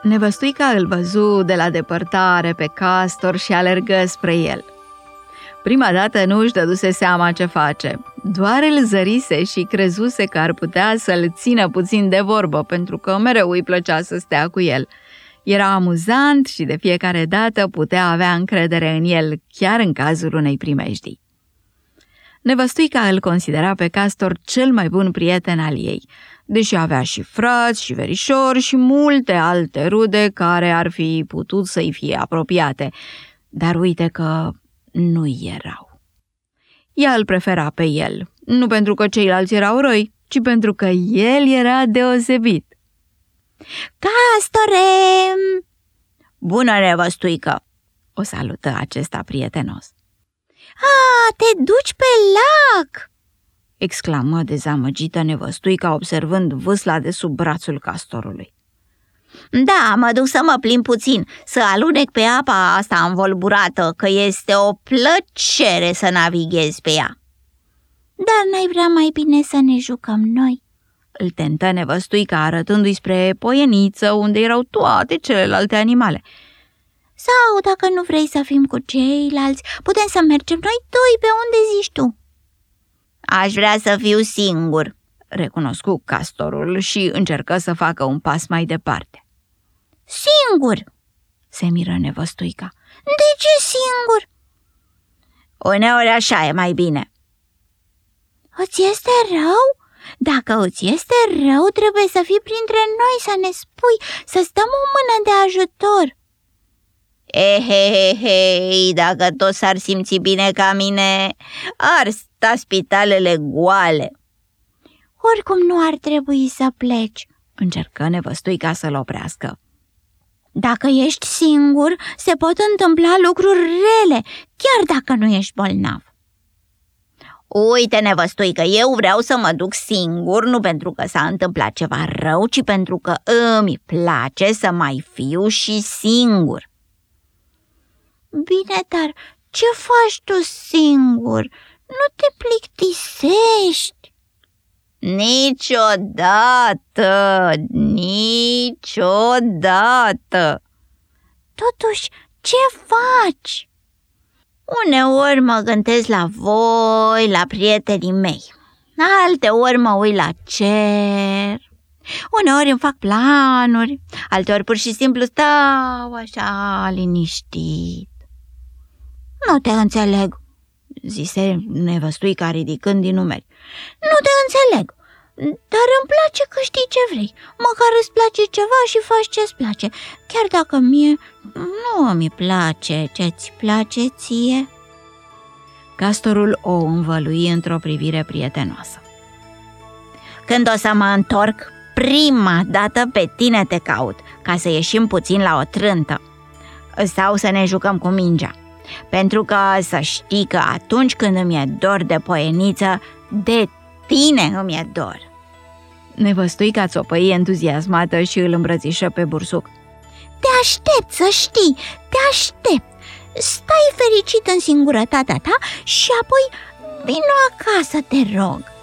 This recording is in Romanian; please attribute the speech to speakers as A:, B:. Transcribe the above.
A: Nevăstuica îl văzu de la depărtare pe Castor și alergă spre el. Prima dată nu își dăduse seama ce face, doar îl zărise și crezuse că ar putea să-l țină puțin de vorbă, pentru că mereu îi plăcea să stea cu el. Era amuzant și de fiecare dată putea avea încredere în el, chiar în cazul unei primejdii. Nevăstuica îl considera pe Castor cel mai bun prieten al ei, deși avea și frați și verișori și multe alte rude care ar fi putut să-i fie apropiate, dar uite că nu erau. Ea îl prefera pe el, nu pentru că ceilalți erau răi, ci pentru că el era deosebit.
B: Castore! Bună, nevăstuică!
A: O salută acesta prietenos.
B: Te duci pe lac!
A: Exclamă dezamăgită nevăstuica, observând vâsla de sub brațul Castorului.
B: Da, mă duc să mă plimb puțin, să alunec pe apa asta învolburată, că este o plăcere să navighez pe ea. Dar n-ai vrea mai bine să ne jucăm noi?
A: Îl tentă nevăstuica, arătându-i spre poieniță, unde erau toate celelalte animale.
B: Sau, dacă nu vrei să fim cu ceilalți, putem să mergem noi doi pe unde zici tu. Aș vrea să fiu singur,
A: recunoscu Castorul și încercă să facă un pas mai departe.
B: Singur?
A: Se miră nevăstuica.
B: De ce singur?
A: Uneori așa e mai bine.
B: Îți este rău? Dacă îți este rău, trebuie să fii printre noi, să ne spui, să-ți dăm o mână de ajutor. Ehehehei, dacă toți s-ar simți bine ca mine, ar sta spitalele goale. Oricum nu ar trebui să pleci,
A: încercă nevăstuica să-l oprească.
B: Dacă ești singur, se pot întâmpla lucruri rele, chiar dacă nu ești bolnav. Uite, nevăstuică, eu vreau să mă duc singur, nu pentru că s-a întâmplat ceva rău, ci pentru că îmi place să mai fiu și singur. Bine, dar ce faci tu singur? Nu te plictisești? Niciodată, niciodată. Totuși, ce faci? Uneori mă gândesc la voi, la prietenii mei. Alteori mă uit la cer. Uneori îmi fac planuri, alteori pur și simplu stau așa liniștit. Nu te înțeleg, zise nevăstuica ridicând din numeri. Nu te înțeleg, dar îmi place că știi ce vrei. Măcar îți place ceva și faci ce-ți place, chiar dacă mie nu mi place ce-ți place ție.
A: Castorul o învălui într-o privire prietenoasă.
B: Când o să mă întorc, prima dată pe tine te caut, ca să ieșim puțin la o trântă. Sau să ne jucăm cu mingea. Pentru că să știi că atunci când îmi e dor de poieniță, de tine îmi e dor.
A: Nevăstuica țopăi entuziasmată și îl îmbrățișă pe bursuc.
B: Te aștept, să știi, te aștept. Stai fericit în singurătatea ta și apoi vino acasă, te rog.